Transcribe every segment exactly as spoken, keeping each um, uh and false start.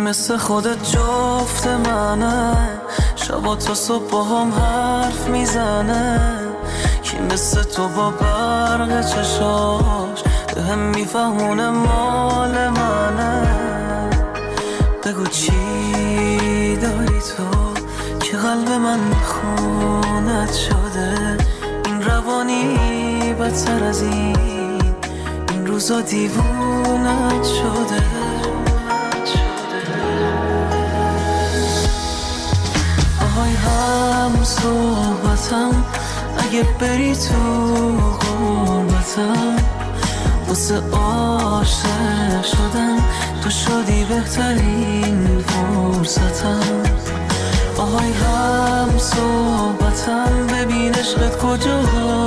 مثل خودت جفت منه، شبا تا صبح با هم حرف میزنه. کی مثل تو با برق چشاش به هم میفهمونه مال منه. بگو چی داری تو که قلب من خونت شده؟ این روانی بدتر از این، این روزا دیوونت شده. آهای هم صحبتم، اگه بری تو غربتم، واسه عاشق شدن تو شدی بهترین فرصتم. آهای هم صحبتم، ببین عشقت کجا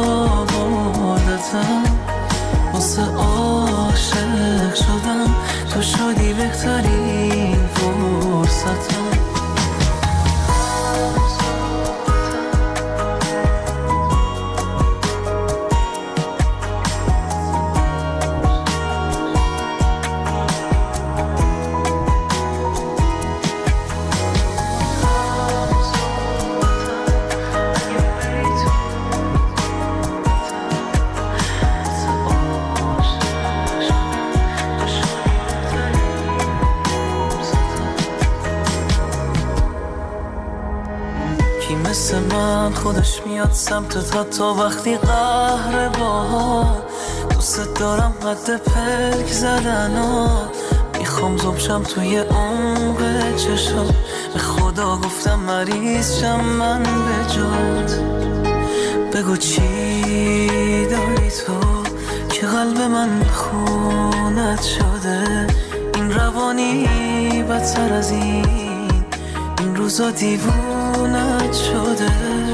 بردتم. واسه عاشق شدن تو شدی بهترین فرصتم. مثل من خودش میاد سمتت حتی وقتی قهر باها. دوست دارم قد پلک زدن ها، میخوام زبشم توی عمق چشم. به خدا گفتم مریض شم من به جات. بگو چی داری تو که قلب من خونت شده؟ این روانی بدتر از این، این روزا دیوونت شده.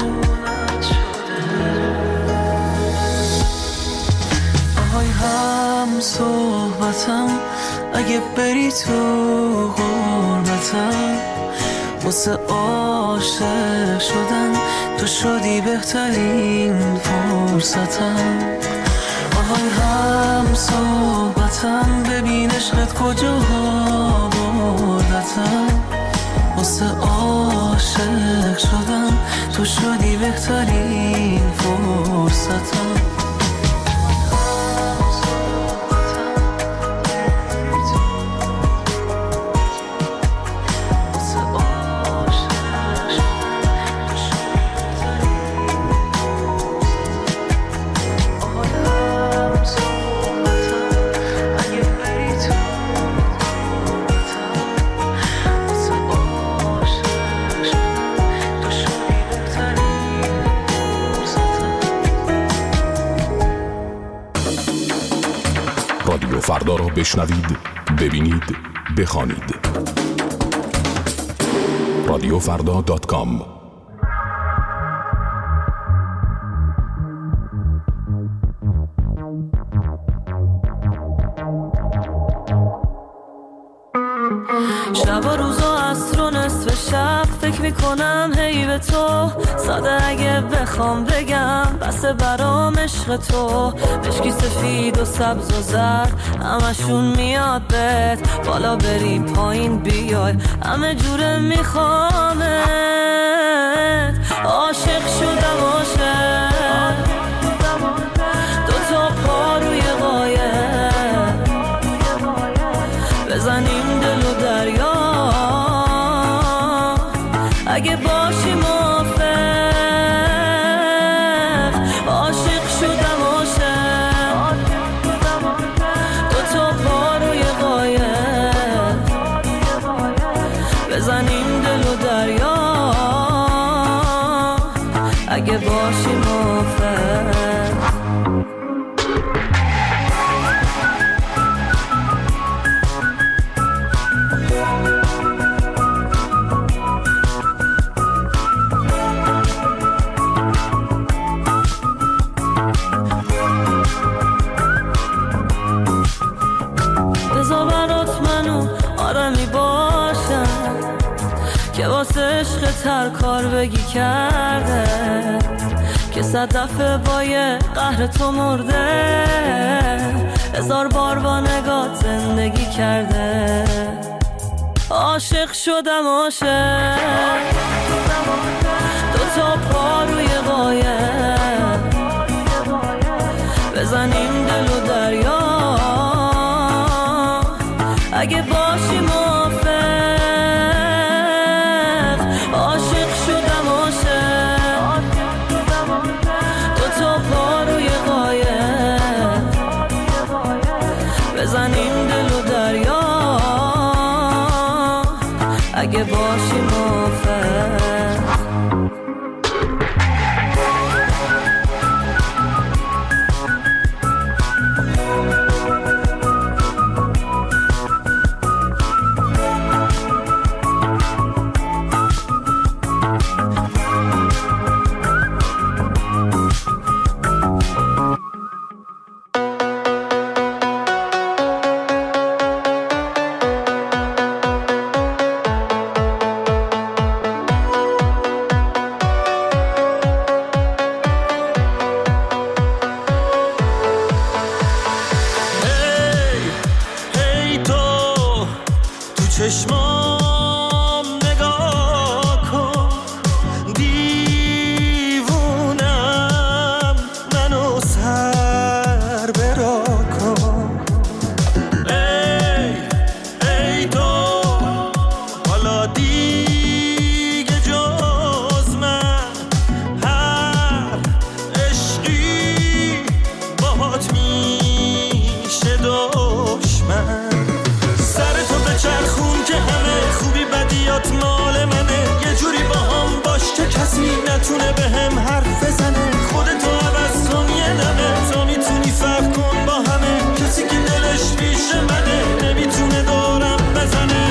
آهای هم صحبتم، اگه بری تو غربتم، واسه عاشق شدن تو شدی بهترین فرصتم. آهای هم صحبتم، ببین عشقت کجا بردتم. واسه عاشق شدن تو شدی بهترین فرصتم. رادیو فردا را بشنوید، ببینید، بخوانید. رادیو فردا دات کام. شب و روزا عصر و نصف شب فکر میکنم هی به تو. ساده اگه بخوام بگم بس برام عشق تو. مشکی سفید و سبز و زرد همشون میاد بهت. بالا بری پایین بیای همه جوره میخوامت. عاشق شدم عاشق، دو تا پا روی قایق، بزنیم دل و دریا اگه باشی موافق. عاشق شدم عاشق، دو تا پا روی قایق، بزنیم دل و دریا اگه باشی موافق. که واسه عشق تر کار بگی کرده، که صد دفعه با یه قهر تو مرده، هزار بار با نگات زندگی کرده. عاشق شدم عاشق دو تا پا روی قایق بزنیم دل و دریا اگه باشی موافق عاشق شدم عاشق دو تا پا روی قایق بزنیم دل و دریا اگه باشی موافق چشمام نگاه کن دیوونم منو سر برا کن ای ای تو حالا دیگه جز من هر عشقی باهات میشه دشمن چرخون که همه خوبی بدیات مال منه یه جوری با هم باش که کسی نتونه به هم حرف بزنه خودتو عوض کن یه دمه تا میتونی فرق کن با همه کسی که دلش پیش منه نمیتونه دارم بزنه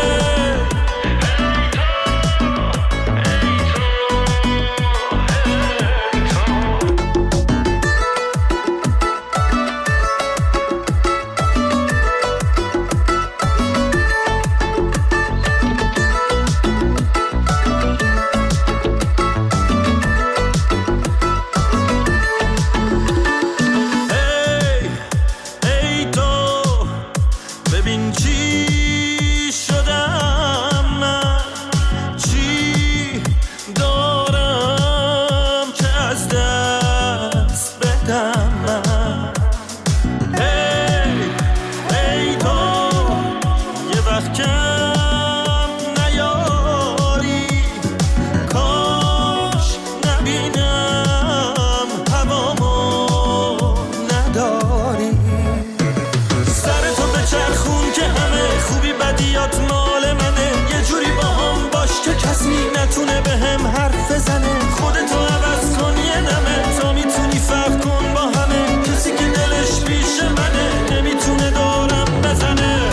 نتونه به هم حرف بزنه خودتو عوض کن یه نمه تا میتونی فرق کن با همه کسی که دلش پیش منه نمیتونه دارم بزنه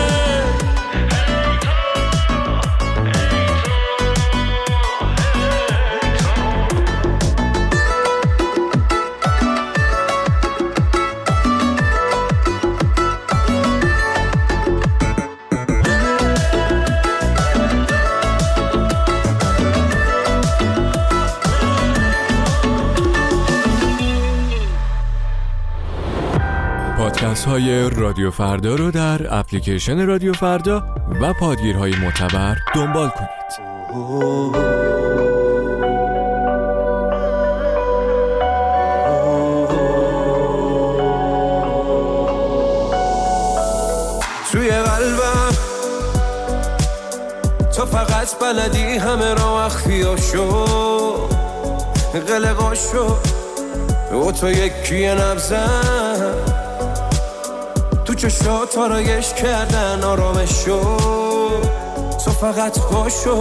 پادکست های رادیو فردا رو در اپلیکیشن رادیو فردا و پادگیرهای معتبر دنبال کنید. توی قلبم تو فقط بلدی همه را اخفیاشو قلقاشو و تو یکی نبزم تو چشات آرایش کردن آرامشو تو فقط خوشو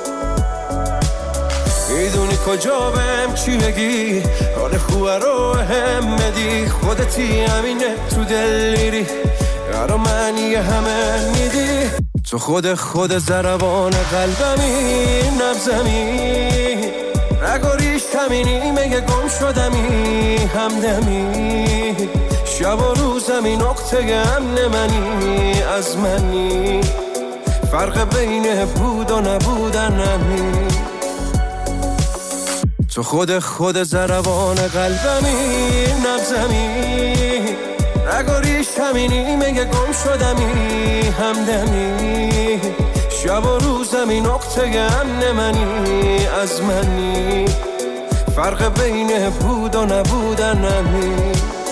میدونی کجا بهم چی بگی حال خوبه رو هم بدی خودتی همینه تو دل میری یارو معنی همه میدی تو خود خود ضربان قلبمی نبزمی نگاریش کمینی مگه گم شدمی همدمی شب و روزمی نقطه امن منی از منی فرق بین بود و نبودن نمی تو خود خود ضربان قلبمی نبزمی نگاریش کمینی مگه گم شدمی همدمی شب و روزم این نقطه امن منی از منی فرق بین بود و نبودن نمی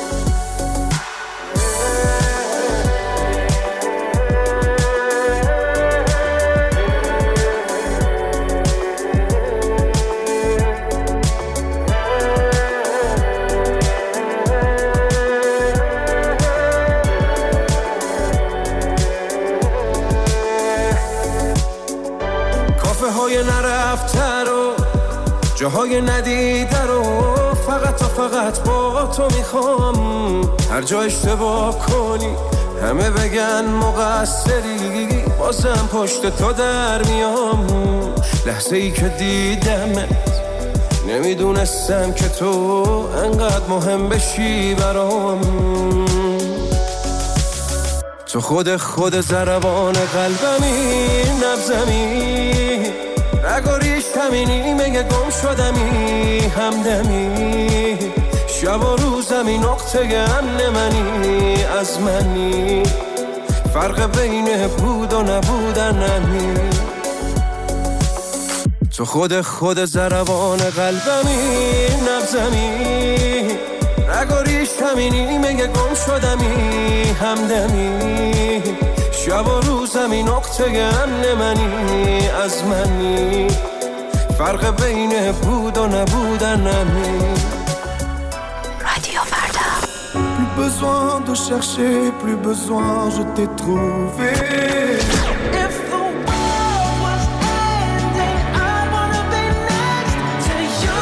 نرفته رو جاهای ندیده رو فقط تا فقط با تو میخوام هر جا اشتباه کنی همه بگن مقصری بازم پشت تو در میام لحظه ای که دیدمت نمیدونستم که تو انقدر مهم بشی برام تو خود خود ضربان قلبمی نبزمی رگاریش همینی مگه گم شدمی همدمی شب و روزم این نقطه امن منی از منی فرق بین بود و نبودن نمی تو خود خود ضربان قلبمی نبزمی رگاریش همینی مگه گم شدمی همدمی شب و روزم این نقطه امن منی از منی فرق بین بود و نبودن نمی رادیو فردا. Plus besoin de chercher, plus besoin, je t'ai trouvé. If the world was ending, I wanna be next to you.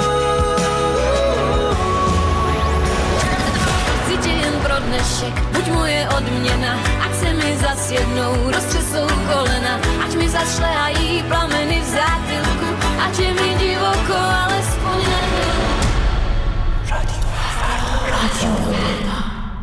Tydzień pro dnešek, buď moje odměna, ať se mi zas jednou roztřesou kolena, ať mi zašlehají plameny v zátylku, ať je mi divoko, alespoň na Radio Farda. Radio Farda.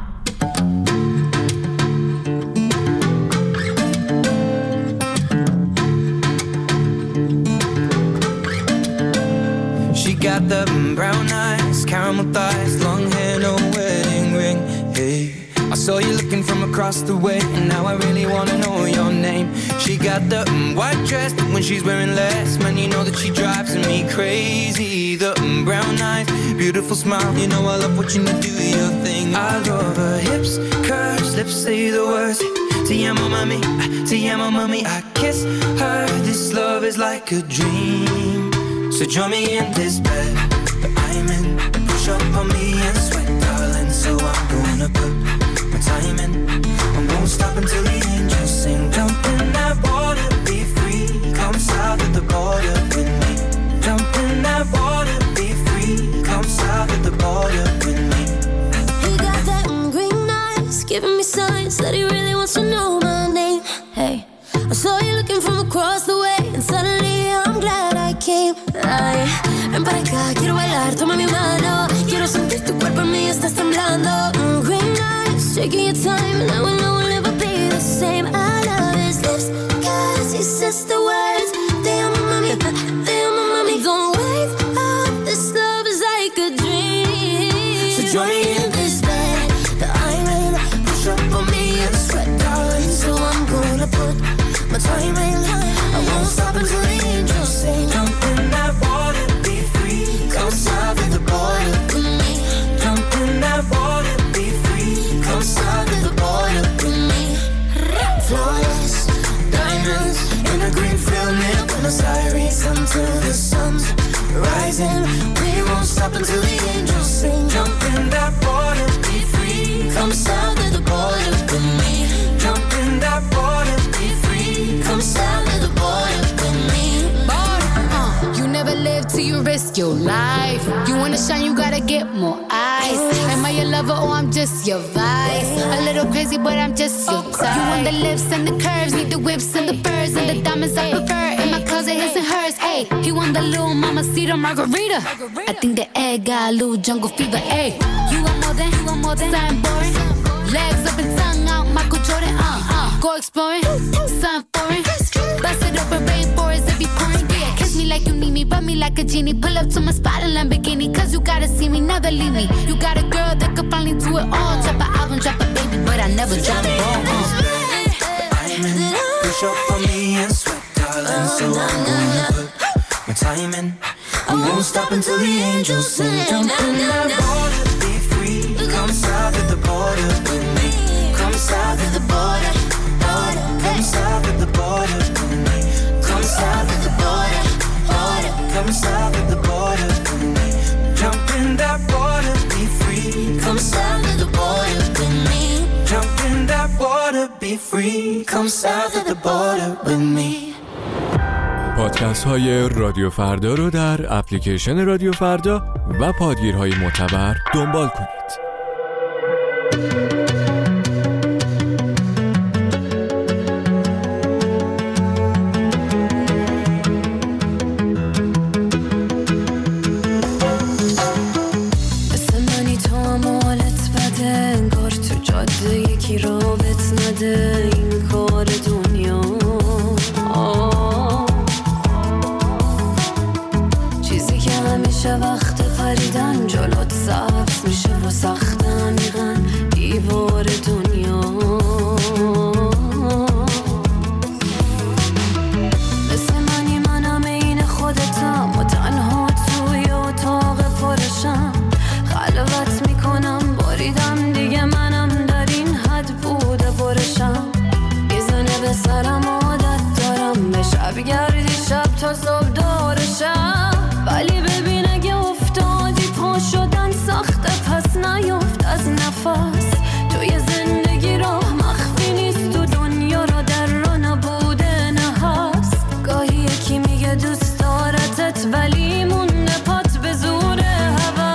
She got the brown eyes, caramel thighs, long hair, no wedding ring. Hey, I saw you looking from across the way, and now I really wanna know your name. She got the mm, white dress, but when she's wearing less, man, you know that she drives me crazy. The mm, brown eyes, beautiful smile, you know I love watching you do your thing. I love her hips, curves, lips say the words. Te amo mami, te amo mami. I kiss her, this love is like a dream. So join me in this bed that I'm in. Push up on me and sweat, darling. So I'm gonna put my time in. I won't stop until the angels sing. Jump in that water, be free. Come south of the border with me. Jump in that water, be free. Come south of the border with me. He got that green eyes, giving me signs that he really wants to know my name. Hey, I saw you looking from across the way, and suddenly I'm glad I came. Ay, ven para acá, quiero bailar, toma mi mano. Quiero sentir tu cuerpo en mí, estás temblando. Mm, green eyes, taking your time, and I will know we'll never be the same. I love his lips, cause he says the words. Te amo mami, te amo mami. Don't wake up, this love is like a dream. So join me in this bed that I'm in. Push up on me and sweat, darling. So I'm gonna put my time in. I won't stop until the angels sing. Jump in that water, be free. Come south of the border with me. Jump in that water, be free. Come south of the border with me. Flawless diamonds in a green field near Buenos Aires. until the sun's rising. We won't stop until the angels sing. Jump in that water, be free. Come south of the border with me. Jump in that water, be free. Come south of the border with me. Uh, you never live till you risk your life. You wanna shine, you gotta get more eyes. Am I your lover or I'm just your vice? A little crazy, but I'm just your type. You want the lips and the curves, need the whips and the furs and the diamonds I prefer. In my closet, his and hers. Hey, he want the little mamacita margarita. I think the egg got a little jungle fever. Hey, you want more than, you want more than something boring. Legs up and tongue out, Michael Jordan. Uh, uh, go exploring, something foreign. Bust it open, rainforest, it be pouring. Yeah, kiss me like you need me, rub me like a genie. Pull up to my spot in Lamborghini, cause you gotta see me, never leave me. You got a girl that could finally do it all. Drop an album, drop a baby, but I never drop a ball. Uh. I'm in, push push up on me and sweat, darling. So I'm gonna put my time in. I won't stop until the angels sing. Jump in that water, be free. Come south of the border with me. Come south of the border, border. Come south of the border with me. Come south of the border, border. Come south of the border with me. Jump in that water, be free. Come south of the border with me. Jump in that water, be free. Come south of the border with me. پادکست های رادیو فردا رو در اپلیکیشن رادیو فردا و پادگیرهای معتبر دنبال کنید. مثل منی تو هم حالت بده، انگار تو جاده یکی رابط نده. این کار دنیا همیشه وقت پریدن جلوت سبز میشه و سخت عمیقن دیوار دنیا. مثل منی منم این خودتم و تنها توی اتاق پرشم. خلوت میکنم باریدم دیگه منم در این حد بوده برشم. میزنه به سرم عادت دارم به شب گردی شب تا صبح دارشم. ولی ببین اگه افتادی پا شدن سخته پس نیفت از نفس. توی زندگی راه مخفی نیست تو دنیا را در را نبوده نه هست. گاهی یکی میگه دوست دارتت ولی مونده پات به زور هوا.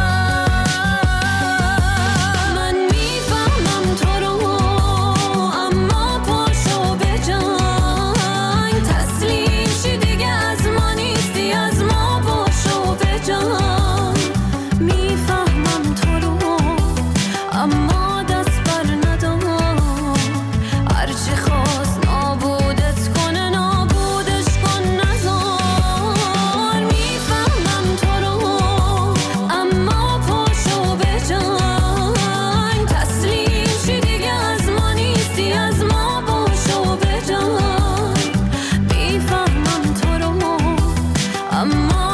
من میفهمم تو رو اما پاشو به جنگ. تسلیم شی دیگه از ما نیستی از ما میفهمم تو رو اما دست بر ندار. هرچی خواست نابودت کنه نابودش کن نزار. میفهمم تو رو اما پاشو به جنگ. تسلیم شی دیگه از ما نیستی از ما باشو به جنگ. میفهمم تو رو اما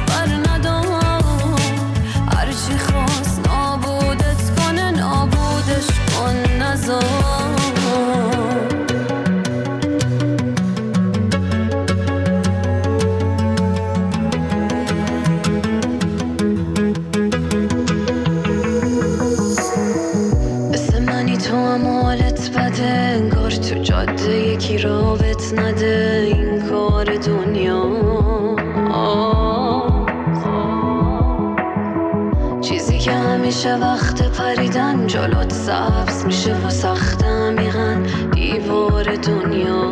مثل منی تو هم حالت بده، انگار تو جاده یکی رابط نده. این کار دنیا چیزی که همیشه وقت پریدن جلوت سبز میشه و سخت عمیقن دیوار دنیا.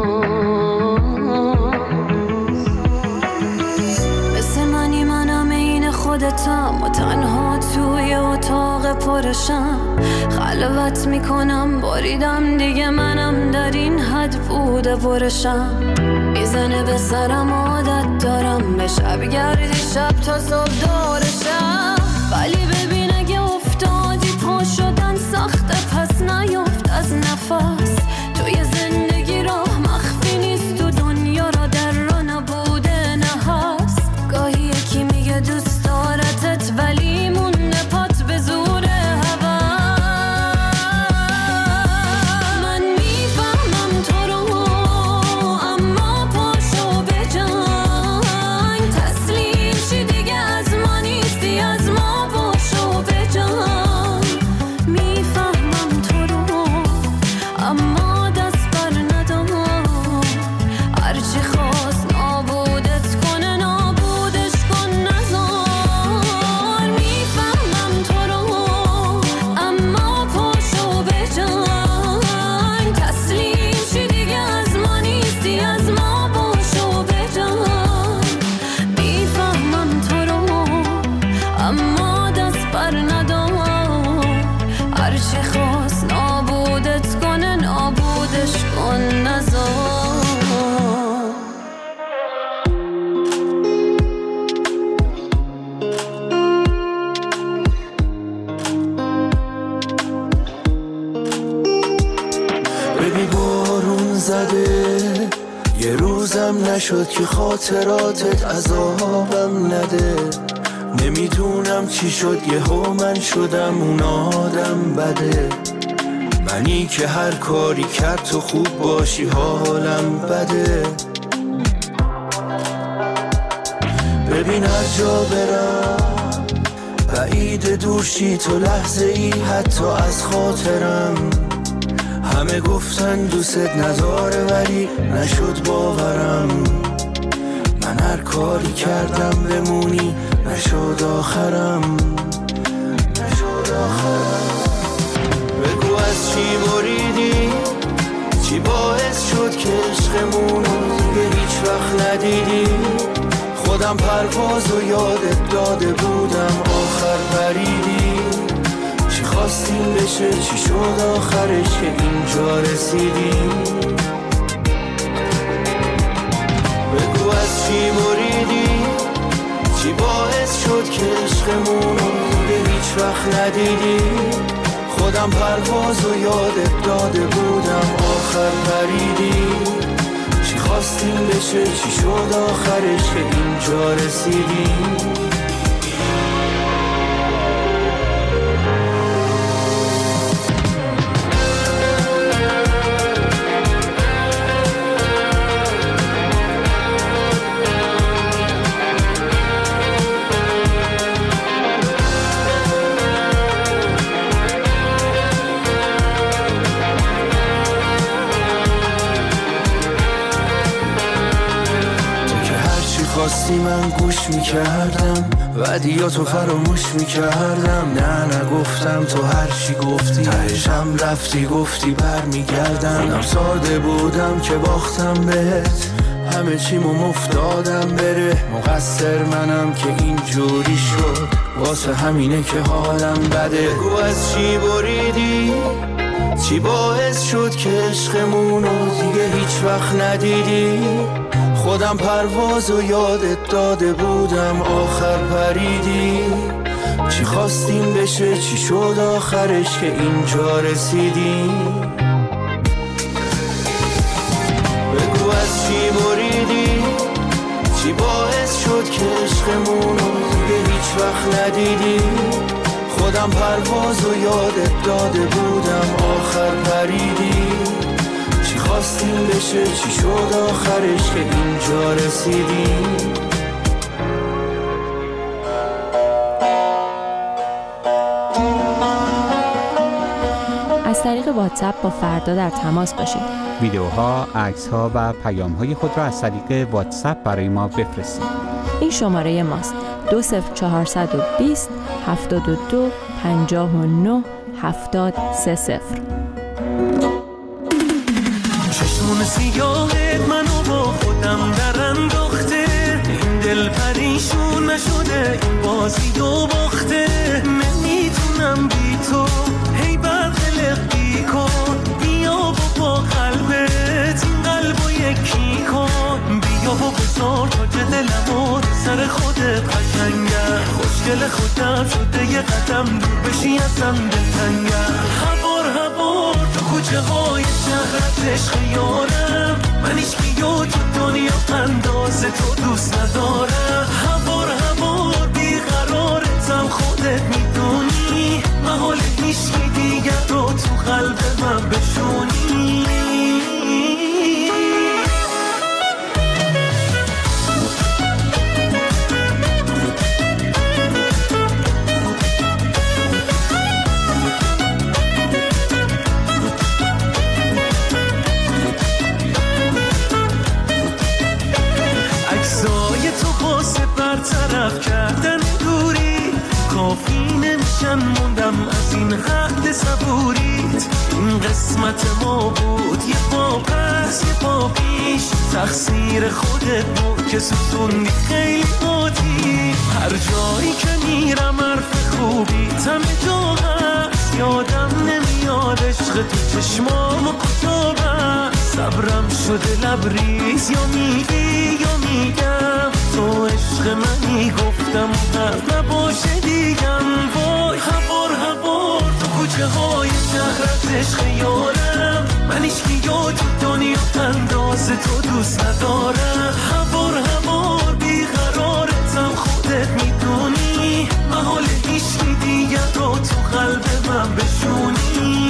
مثل منی منم این خودتم و تنها توی اتاق پرشم. خلوت میکنم باریدم دیگه منم در این حد بوده برشم. میزنه به سرم عادت دارم به شب گردی شب تا صبح دارشم. ولی ببین اگه افتادی پا شدن سخته پس نیفت از نفس. توی زندگی راه مخفی نیست تو دنیا را در را نبوده نه هست. گاهی یکی میگه دوست دارتت ولی مونده پات به زور هوا. من میفهمم تو رو اما پاشو به جنگ. تسلیم شی دیگه از ما نیستی از ما باش. زده، یه روزم نشد که خاطراتت عذابم نده. نمیدونم چی شد یهو من شدم اون آدم بده. منی که هر کاری کرد تو خوب باشی حالم بده. ببین هر جا برم بعید دورشی تو لحظه ای حتی از خاطرم. همه گفتن دوست نداره ولی نشد باورم. من هر کاری کردم بمونی نشد آخرم. نشد آخرم. بگو از چی بریدی، چی باعث شد که عشقمونو دیگه هیچ وقت ندیدی. خودم پرواز و یادت داده بودم آخر پریدی. چی خواستیم بشه چی شد آخرش که اینجا رسیدی. بگو از چی بریدی، چی باعث شد که عشقمونو دیگه هیچ وقت ندیدی. خودم پرواز و یادت داده بودم آخر پریدی. چی خواستیم بشه چی شد آخرش که اینجا رسیدی. خواستی من گوش میکردم ودیاتو فراموش میکردم. نه نگفتم تو هر چی گفتی تهشم رفتی گفتی بر میگردم. منم ساده بودم که باختم بهت همه چیمو مفتادم بره. مقصر منم که اینجوری شد واسه همینه که حالم بده. بگو از چی بریدی، چی باعث شد که عشقمونو دیگه هیچ وقت ندیدی. خودم پرواز و یادت داده بودم آخر پریدی. چی خواستیم بشه چی شد آخرش که اینجا رسیدی. بگو از چی بریدی، چی باعث شد که عشقمونو دیگه هیچ وقت ندیدی. خودم پرواز و یادت داده بودم آخر پریدی. چی خواستیم بشه چی شد آخرش که اینجا رسیدی. از طریق واتساپ با فردا در تماس باشید. ویدیوها، عکس‌ها و پیام‌های خود را از طریق واتساپ برای ما بفرستید. این شماره ماست: دو صفر چهارصد و بیست هفتاد و دو پنجاه و نه هفتاد سه صفر. چشمون سیاهت منو با خودم در انداخته. این دل پریشون نشده این بازی دو باخته. نمیتونم بی تو هی برقلق بی کن. بیا و با قلبت این قلبو یکی کن. بیا و بذار تا دلمو سر خودت قشنگم. خوشگل خودم شده یه قدم دور بشی ازم دلتنگم. هوار هوار تو کوچه های شهرت عشق یارم. من ایشکیو تو دنیا انداز تو دوست ندارم. هوار هوار بیقرارتم خودت میدونی. محال هیچکی دیگر رو تو قلب من بشونی. برطرف کردن دوری کافی نمیشن. موندم از این حد صبوریت. این قسمت ما بود یه پا پس یه پا پیش. تقصیر خودت بود که سوزوندی خیلی بودی. هر جایی که میرم حرف خوبی همه جا هست. یادم نمیاد عشق تو چشمامو کجا بست. صبرم شده لبریز یا میگی یا میگم. تو عشق منی گفتم حرف نباشه دیگم. وای هوار هوار تو کوچه های شهر شهرت عشق یارم، من ایشکی یا تو دنیا انداز تو دوست ندارم. هوار هوار بیقرارتم خودت میدونی، محال ایشکی دیگه رو تو قلب من بشونی.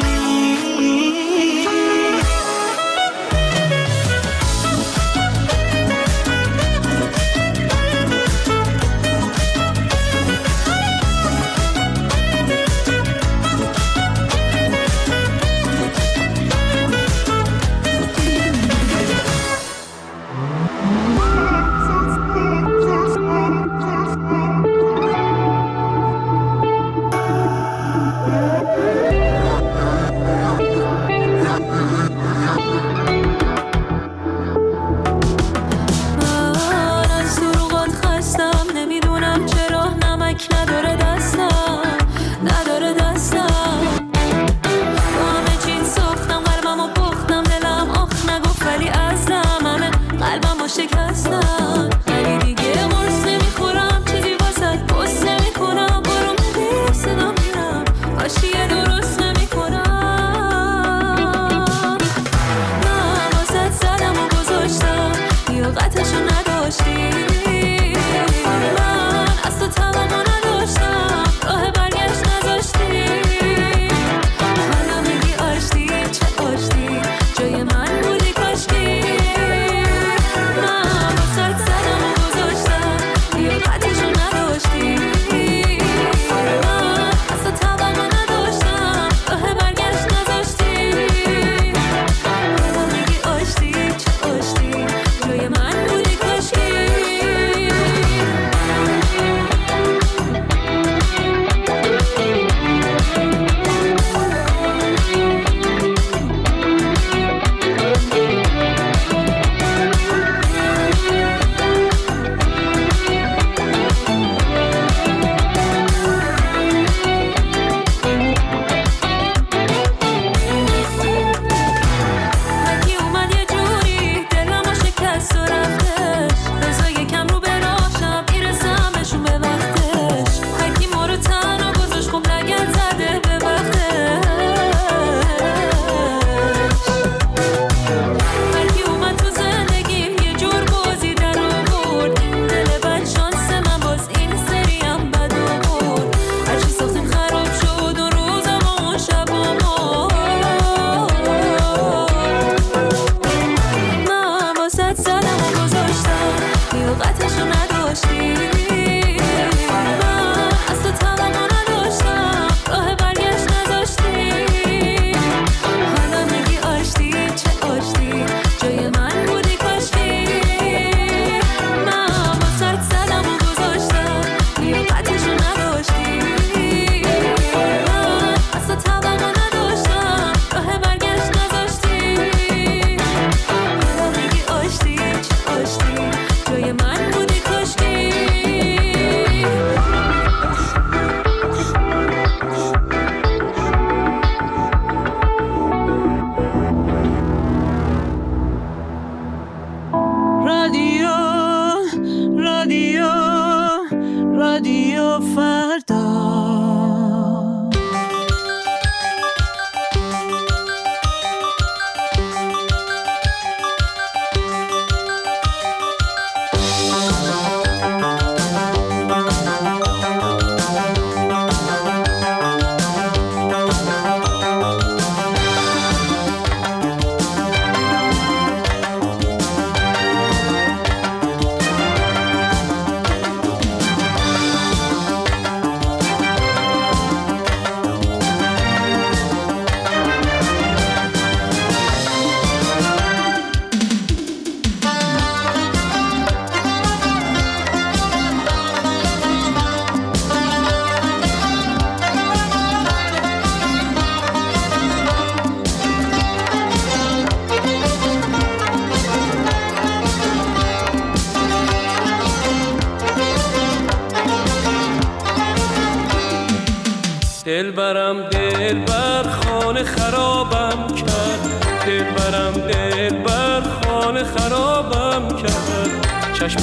دل برم دل بر خانه خرابم کرد، دل برم دل بر خانه خرابم کرد، چشم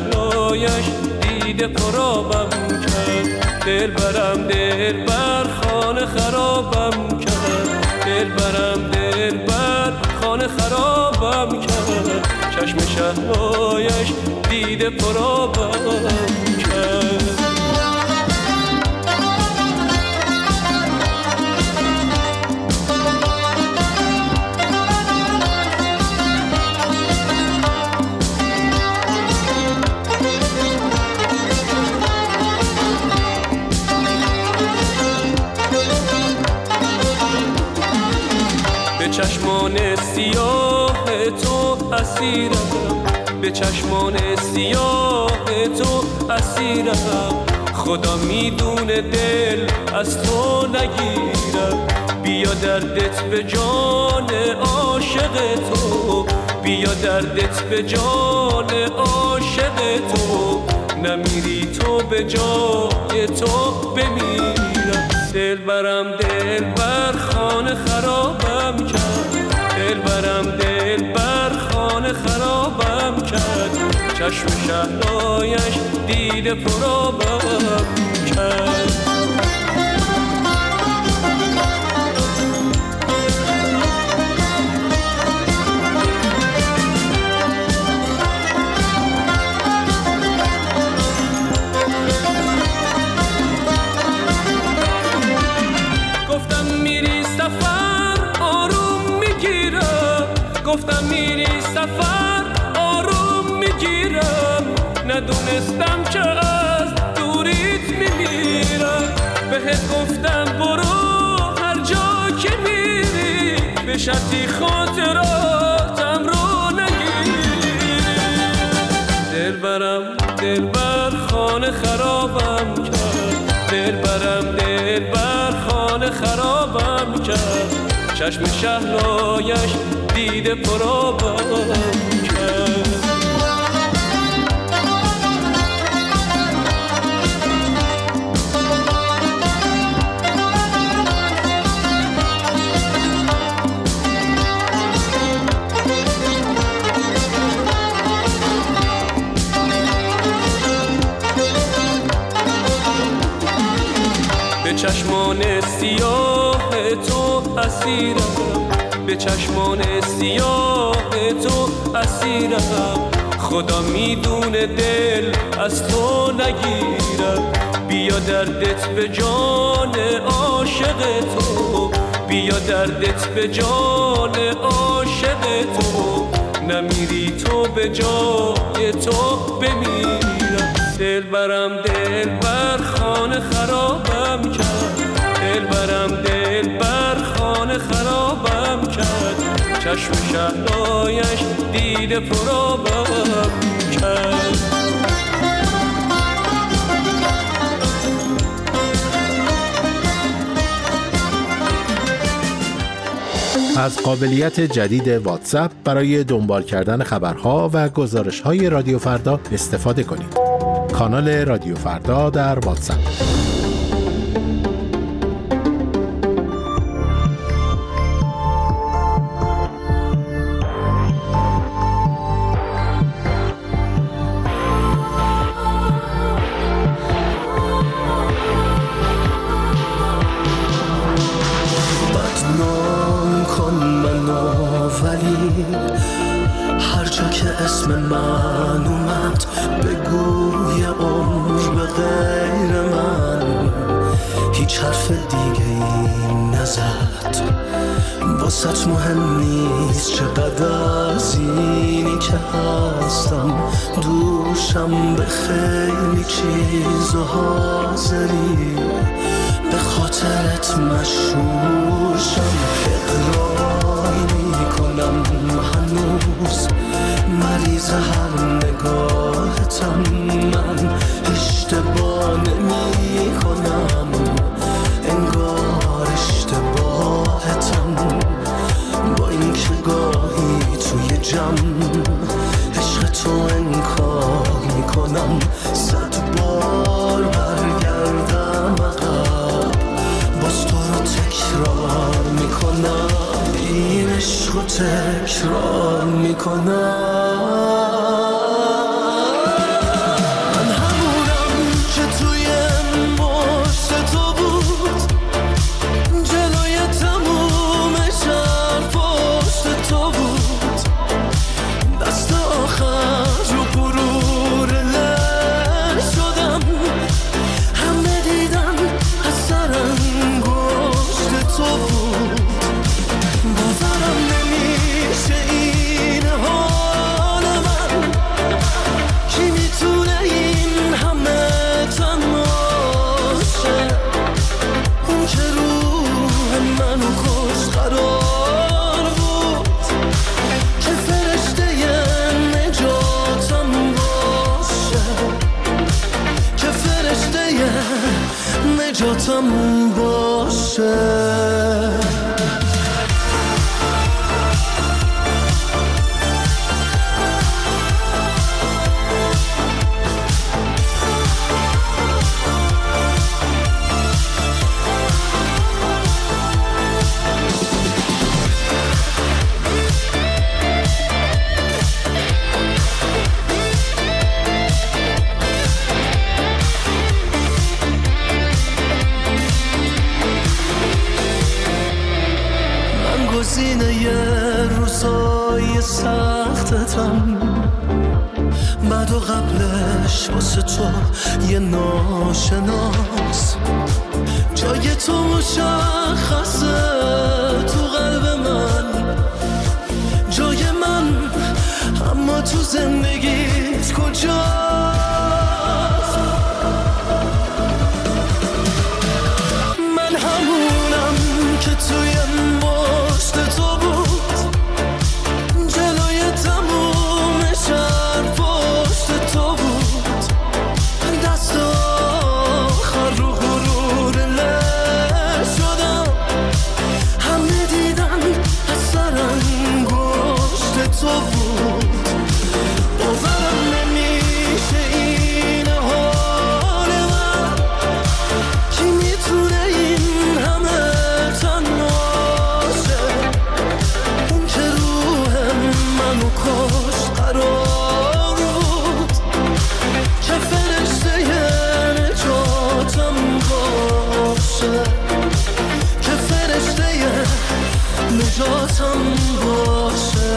شهلایش دیده پرابم کرد. دل برم دل بر خانه خرابم کرد، دل برم دل بر خانه خرابم کرد، چشم شهرهایش دیده پرابم کرد. به چشمان سیاه تو اسیرم، به چشمان سیاه تو اسیرم، خدا میدونه دل از تو نگیرم. بیا دردت به جان عاشق تو، بیا دردت به جان عاشق تو، نمیری تو به جای تو بمیرم. دل برم دل بر خانه خرابم کرد، دل برم دل بر خانه خرابم کرد، چشم شهرهایش دیده پرابم کرد. گفتم میری سفر آروم میگیرم، ندونستم که از دوریت میمیرم. بهت گفتم برو هر جا که میری، به شرطی خاطراتم رو نگیری. دل برم دل بر خانه خرابم کرد، دل برم دل بر خانه خرابم کرد، چشم شهرهایش دیده پرابم کرد. به چشمان سیاه تو اسیرم، به چشمان سیاه تو اسیرم، خدا میدونه دل از تو نگیرم. بیا دردت به جان عاشق تو، بیا دردت به جان عاشق تو، نمیری تو به جای تو بمیرم. دل برم دل بر خانه خرابم کرد، دل برم دل بر خانه خرابم کرد، چشم شهرهایش دیده پرابم کرد. از قابلیت جدید واتساپ برای دنبال کردن خبرها و گزارش‌های رادیو فردا استفاده کنید. کانال رادیو فردا در واتساپ. هر جا که اسم من اومد بگوی عمر به غیر من، هیچ حرف دیگه این نزد. واسط مهم نیست چقدر از اینی که هستم، دوشم به خیلی چیز و حاضری، به خاطرت مشهورشم. اقرار میکنم هنوز مریض هر نگاهتم، من اشتباه نمی کنم، انگار اشتباهتم. با این که گاهی توی جمع عشق تو انکار میکنم، صد بار برگردم عقب باز تو رو تکرار میکنم، این عشق رو تکرار میکنم. من همونم که توی پشت تو بود، جلوی تموم نجاتم باشه. گزینه یه روزای سختتم، بعد و قبلش واسه تو یه ناشناس. جای تو مشخصه تو قلب من، جای من، اما تو زندگیت کجاست؟ من همونم که توی پشت تو بود، جلوی تموم شهر پشت تو بود، دست آخر رو غرور له شدم، همه دیدن از سر انگشت تو بود. باورم نمیشه این حال من، کی میتونه این همه تنها کاش قرار بود که فرشته نجاتم باشه، که فرشته نجاتم باشه.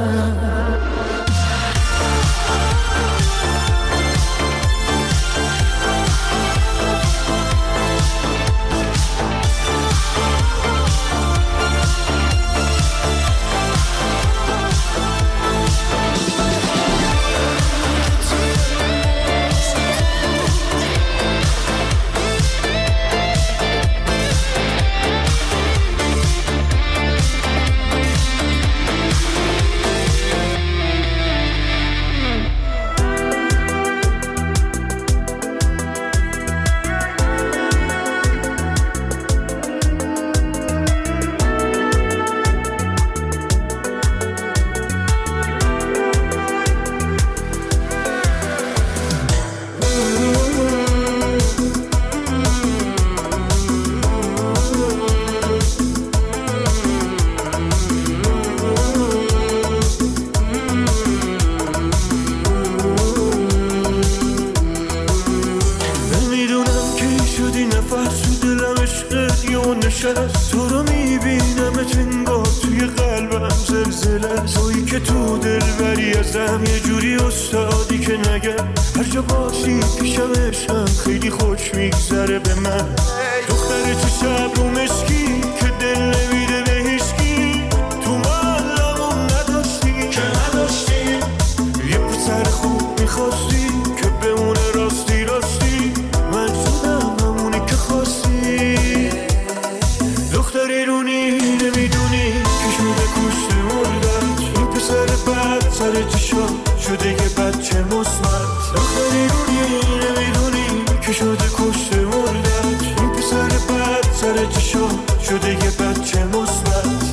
تو رو میبینم انگار توی قلبم زلزله، تویی که تو دل بری ازم یه جوری استادی که نگم هر جا باشی پیشم عشقم خیلی خوش میگذره به من. دختر تو شب رو مشکی که دل نمیده به هیچکی، تو محلمون نداشتی که نداشتی یه پسر خوب میخواستی که بمونه راستی راستی، من شدم همونی که خواستی. دختر ایرونی نمیدونی که شده کشت مردد، این پسر بد سر چشا شده یه بچه مصمت. دختر ایرونی نمیدونی که شده کشت مردد، این پسر بد سر چشا شده یه بچه مصمت.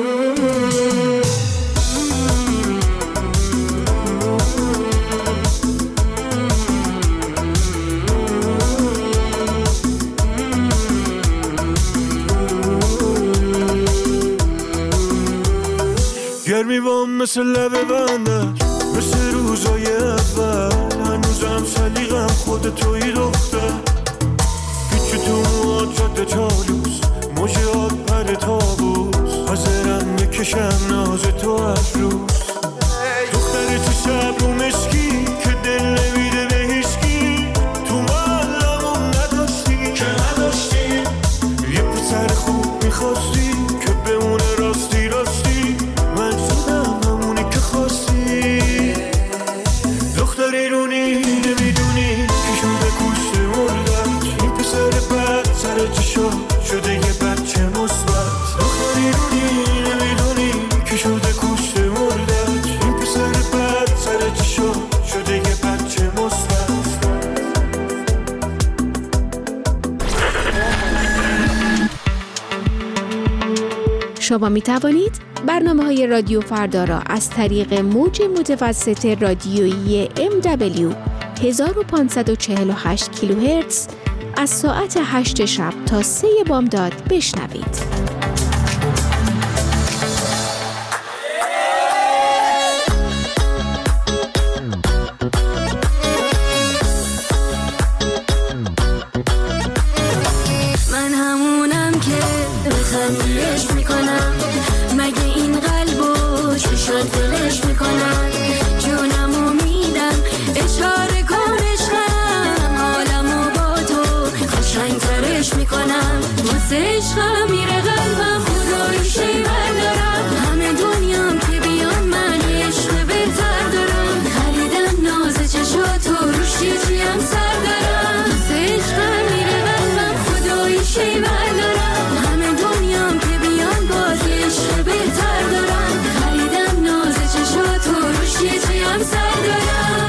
گرمی بام مثل لبه بندر، مثل روزای اول، هنوزم سلیقم خود توی دختر. پیچی تو مواد جاده چالوس، موجات پر تابوس، حاضرم میکشم ناز تو از روز. دختر تو شب رو مشکی که دل نمیده به هیچکی، تو محلمون نداشتی که نداشتی یه پسر خوب میخواستی که بمونه راستی راستی، من شدم همونی که خواستی. دختر ایرونی نمیدونی که شده کشت مردد، این پسر بد سر چشا شده یه بچه مثبت. دختر ایرونی نمیدونی که شده کشت مردد، این پسر بد سر چشا شده یه بچه مثبت. شما می توانید برنامه های رادیو فردا را از طریق موج متوسط رادیویی ام دبلیو هزار و پانصد و چهل و هشت کیلوهرتز از ساعت هشت شب تا سه بامداد بشنوید. دلش میکنن جونمو میدم اشاره کن عشقم حالمو با تو قشنگ ترش میکنم واسه عشقم میره قلبم خدای شیور دارم همه دنیام که بیان من عشق بهتر دارم خریدم ناز چشاتو روش یه جیم سر دارم واسه عشقم میره قلبم خدای شیور دارم همه دنیام که بیان باز عشق بهتر دارم تو روش یه جیم سر دارم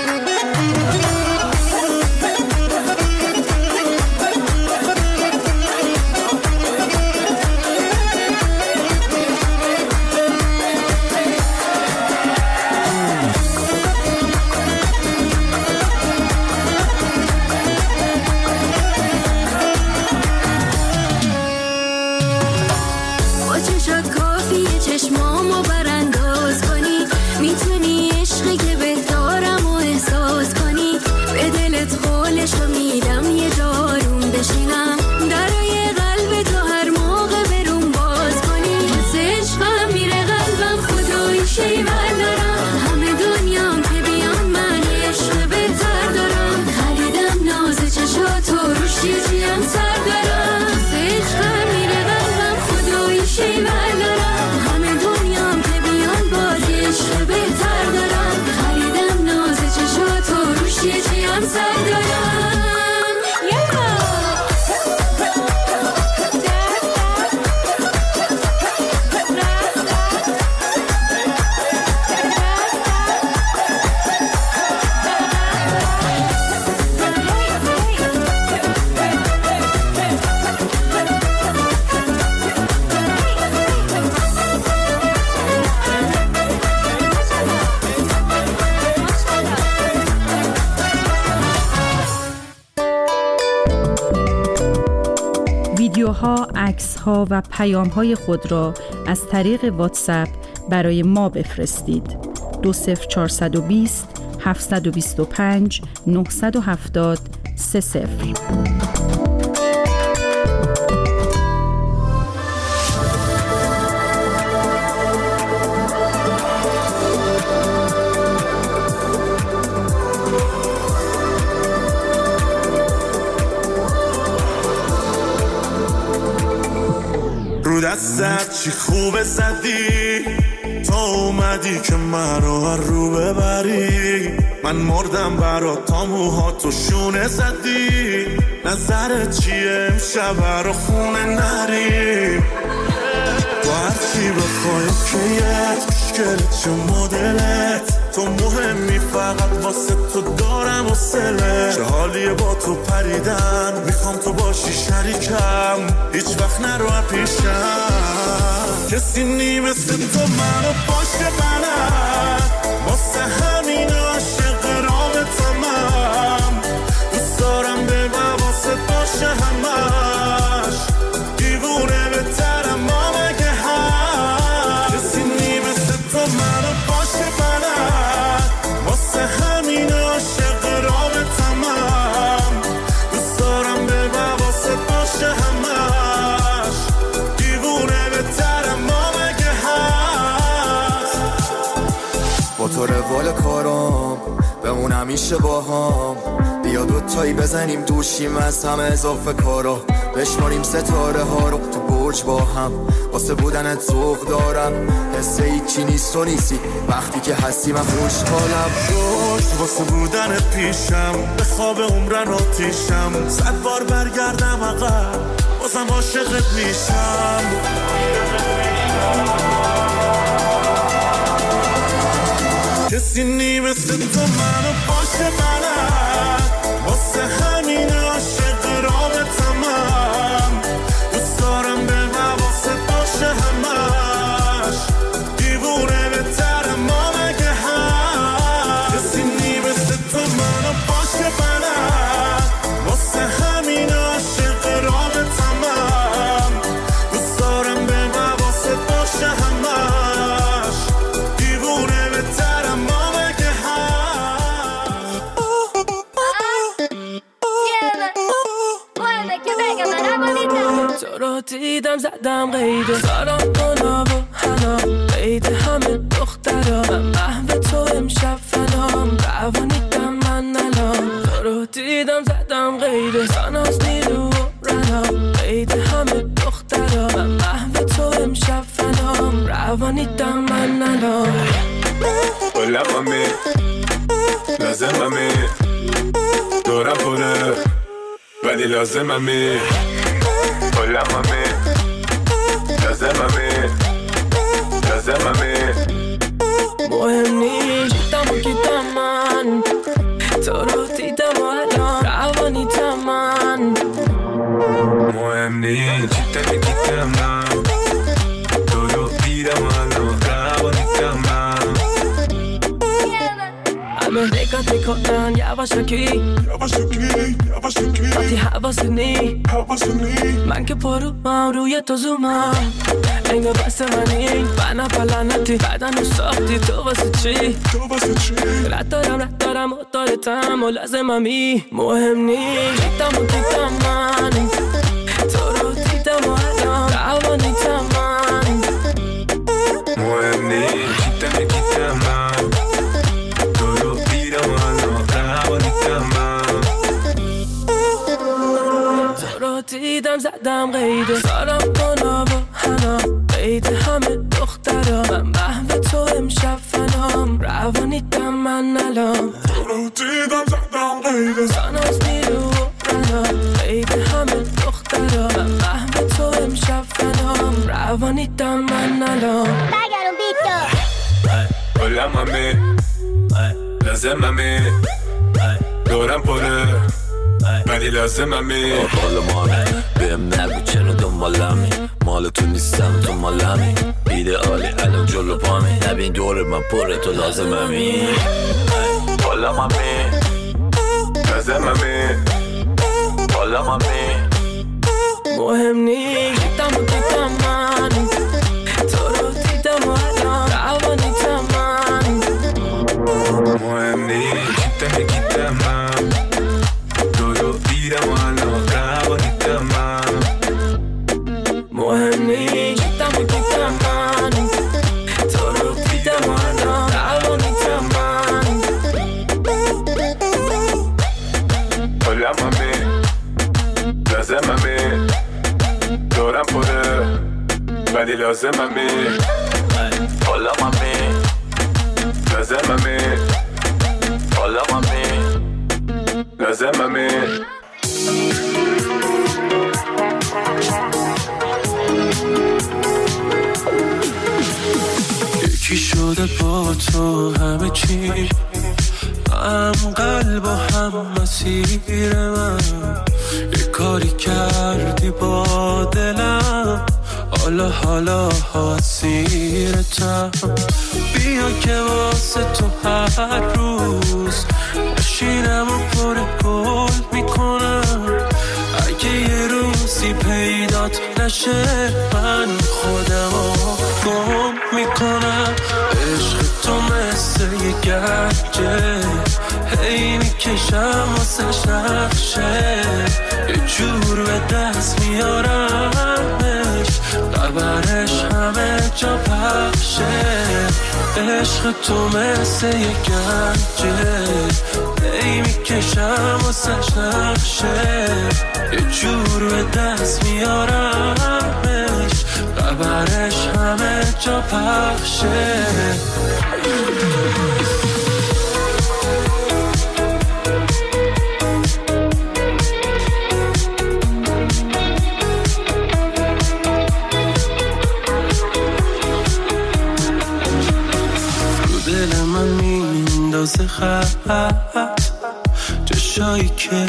با چشات کافیه چشمامو برانداز کنی میتونی عشقی که بهتارم و احساس کنی به دلت قولشو میدم یه جارون بشینم درای قلب تو هر موقع برون باز کنی واسه عشقم میره قلبم خدای شیور دارم همه دنیام که بیان من عشق بهتر دارم خریدم ناز چشاتو روش یه جیم سر دارم واسه عشقم میره قلبم خدای شیور دارم همه دنیام که بیان باز عشق بهتر دارم خریدم ناز چشاتو روش یه جیم سر دارم ویدیوها، عکس‌ها و پیام‌های خود را از طریق واتساپ برای ما بفرستید. دو صفر چهارصد و بیست هفتصد و بیست و پنج نهصد و هفتاد سه صفر. رو دستت چی خوبه زدی تا اومدی که من رو هر رو ببری من مردم برات تا موهاتو شونه زدی نظرت چیه امشب رو خونه نری تو هرچی بخوای کیت مشکلت چه مدلت تو مهمی فقط واسه تو دارم و سله چه حالیه با تو پریدن میخوام تو باشی شریکم هیچ وقت نرو پیشم کسی نی مثل تو منو باشه بلد واسه همین عاشق رابطمم دوست دارم به واسه باشه همش دیوونه بهترم ما مگه هم کسی نی مثل تو منو باشه بلد واسه همین عاشق رابطمم دوست دارم به واسه باشه همش دیوونه بهترم ما مگه هست با تو روال کارم بمون همیشه با هم بیا دوتایی بزنیم دوشیم از همه اضافه کارا بشماریم ستاره ها رو تو برج با هم واسه بودنت ذوق دارم حس هیچی نیست و نیستی وقتی که هستی من خوشحالم روشت واسه بودنت پیشم به خواب عمرن آتیشم صد بار برگردم عقب بازم عاشقت میشم کسی نی مثل تو منو باشه بلد واسه همین عاشق رابطمم دوست دارم به واسه باشه هم دیدم زدم قیده سارم کنا و حنا قیده همه دخترا من محو تو امشب فنام روانیدم من الان تو رو دیدم زدم قیده ساناز نیرو و رنا قیده همه دخترا من محو تو امشب فنام روانیدم من الان Hola mami, لازممی دورم پره ولی لازممی Hola mami, لازممی لازممی مهم نیست جیتم و گیتم من تو رو دیدم و الان روانیتم من مهم نیست جیتم و گیتم من تو رو دیدم و الان روانیتم من همه نگات میکنن یواشکی وقتی حواسنی من که پروم روی تو زومم انگار بست منی بنا پلنتی بدن رو ساختی تو واسه چی رد دارم رد دارم و دارتم و لازممی مهم نیست جیتم و دیدم من تو رو دیدم و الان روانیتم من مهم نیست جیتم و گیتم من تو رو دیدم و الان روانیتم من تو رو دیدم زدم قیده سارم کنا و حنا قیده همه دخترا من محو تو امشب فنام روانیدم من الان تو رو دیدم زدم قیده ساناز نیرو و رنا قیده همه دخترا من محو تو امشب فنام روانیدم من الان برگرون بیتو Hola mami, لازممی دورم پره ولی لازممی حالا مامی بهم نگو چرا دنبالمی مال تو نیستم تو مالمی ایدئالی الان جلو پامی نبین دور من پره تو لازممی حالا مامی لازممی حالا مامی مهم نیست جیتم و دیدم من تو رو دیدم و الان روانیتم من مهم نیست جیتم و گیتم من تو رو دیدم و الان روانیتم من مهم نیست جیتم و دیدم من تو رو دیدم و الان روانیتم من Hola mami, لازممی دورم پره ولی لازممی حالا مامی لازممی حالا مامی لازممی یکی شده با تو همه چی هم قلب و هم مسیر من یه کاری کردی با دلم حالا حالا حسیرتم بیا که واسه تو هر روز بشینم و پر گل میکنم اگه یه روزی پیدات نشه من خودم رو گم میکنم عشق تو مثل یه گرجه هی میکشم واسه نقشه یه جور به دست میارمش خبرش همه جا پخشه عشق تو مثل یه گرجه هی میکشم واسه نقشه یه جور به دست میارمش خبرش همه جا پخشه دل من میندازه خط چشایی که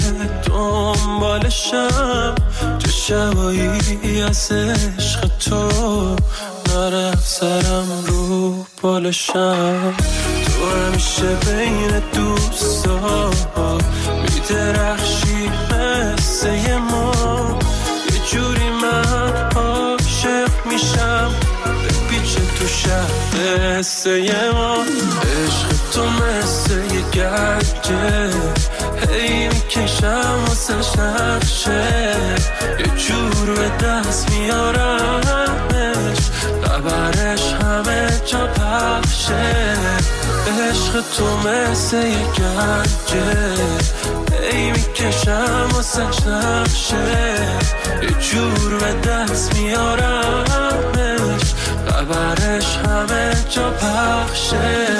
دنبالشم چه شبایی از عشق تو نرفت سرم رو بالشم تو همیشه بین دوستا میدرخشی مثل یه ما یه جوری من عاشق میشم بپیچه تو شهر مثل یه ما عشق تو مثل یه گرجه هی میکشم واسه نقشه یه جور به دست میارمش، خبرش همه جا پخشه، عشق تو مثل یه گنجه، ای میکشم و سش نقشه، یه جور به دست میارمش، خبرش همه جا پخشه.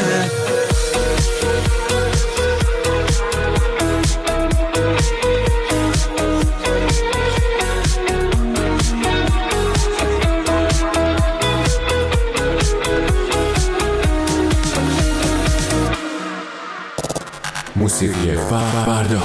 موسیقی فردا.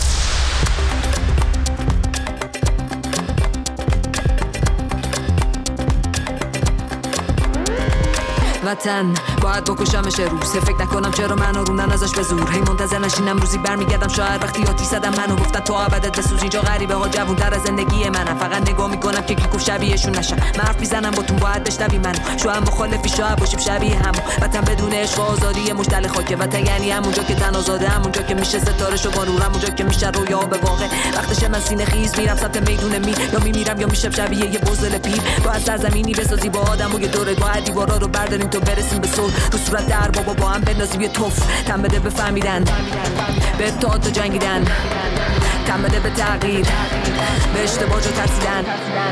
وطن باید بکشمش روز، فکر نکنم چرا منو روندن ازش به زور، هی منتظر نشینم روزی برمیگردم شاید وقتی آتیش زدم منو گفتن تو ابدت بسوز، اینجا غریبه ها جوون تر از زندگی منم، فقط نگاه میکنم که کی گفت شبیهشون نشم، من حرف میزنم باتون باید بشنوی منو، شاید مخالفی شاید باشیم شبیه هم، وطن بدون عشق و آزادی مشتل خاکه، وطن یعنی همونجا که تن آزاده، همونجا که میشه ستاره شو با نور، همونجا که میشه رویا به واقع، وقتشه من سینه خیز میرم سمت میدون می، یا میمیرم یا میشم شبیه یه بزدل پیر، با از سرزمینی بسازی با آدم و یه دوره گاه دیوارا رو برداریم تو برسیم به صلح، رو صورت در بابا با هم بندازیم یه توف، تن بده به فهمیدن، به اتحاد و جنگیدن، تن بده به تغییر، به اشتباه جو ترسیدن.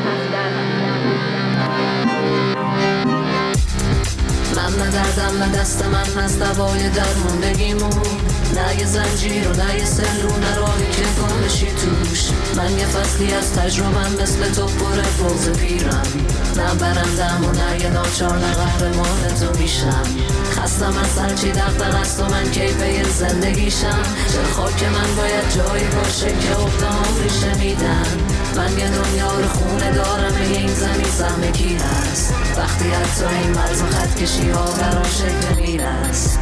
من نه دردم نه دست من از دوای درموندگیمون، نه یه زنجیر و نه یه سلو، نه راهی که گم بشی توش، من یه فصلی از تجربم مثل تو پر فوز پیرم، نه برندم و نه یه ناچار، نه قهرمان تو میشم، خستم از سرچی دقدق است و من کیفه زندگیشم، چه خاک من باید جایی باشه که اقدام ریشه میدن، من یه دنیا رو خونه دارم، به این زمین سهم کی هست، وقتی حتی این مرز و خط کشی ها برام شکل میرست.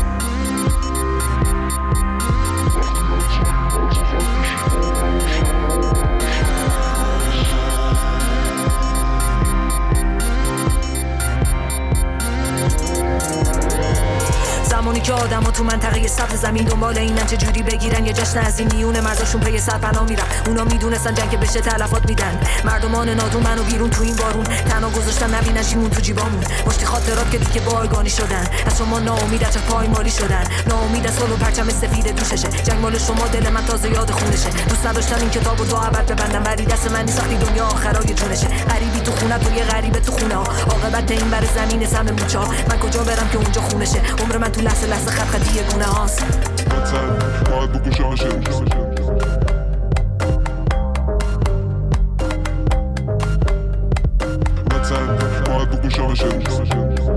زمانی که آدم ها تو منطقه سبز زمین دنبال اینن چه جوری بگیرن یه جشن از این میونه مرزاشون پی سرپناه میرن، اونا میدونستن جنگ که بشه تلفات میدن، مردمان نادون منو بیرون تو این بارون تنها گذاشتن، نبینن چیمون تو جیبامون، مشتی خاطرات که دیگه بایگانی شدن، از شما ناامید از پایمالی شدن، ناامید از سلو پرچم سفید دوششه، جنگ مال شما دل من تازه یاد خونشه، دوست نداشتم این کتابو تو ابد ببندم، ولی دست من نیست وقتی دنیا آخرای جونشه، غریبی تو خونه تو یه غریبه تو خونه ها، عاقبت این بر زمین سم موچا، من کجا برم که اونجا خونشه، عمر من تو لحظه لحظه خط خطی گونه هاست. وطن باید بکشمش روز، وطن باید بکشمش روز.